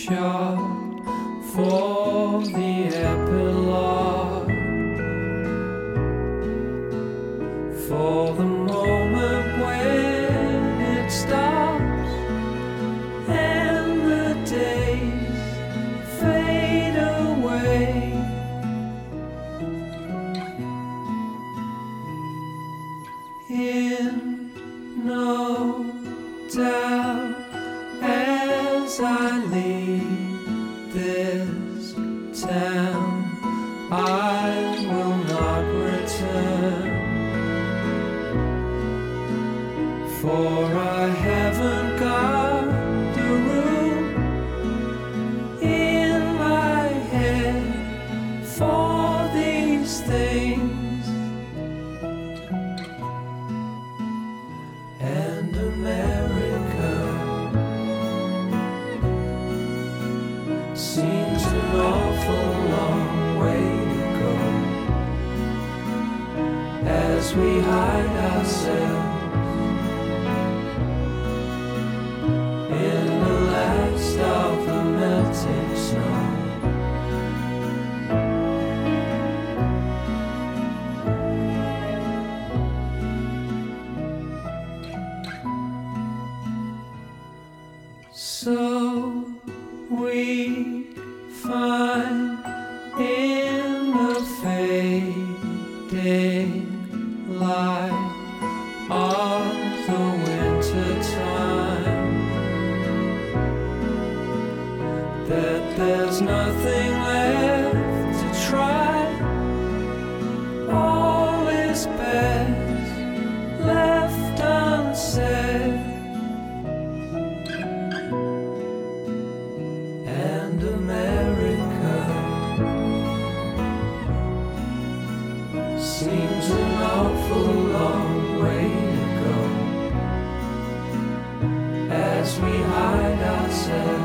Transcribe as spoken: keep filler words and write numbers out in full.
shot for the epilogue, for the moment when it stops and the days fade away. In no doubt, as I leave this town, I will not return, for I haven't got the room in my head for these things. And America seems an awful long way to go as we hide ourselves in the last of the melting snow. So we find in the fading light of the winter time that there's nothing left to try. All is best left unsaid. And America seems an awful long way to go as we hide ourselves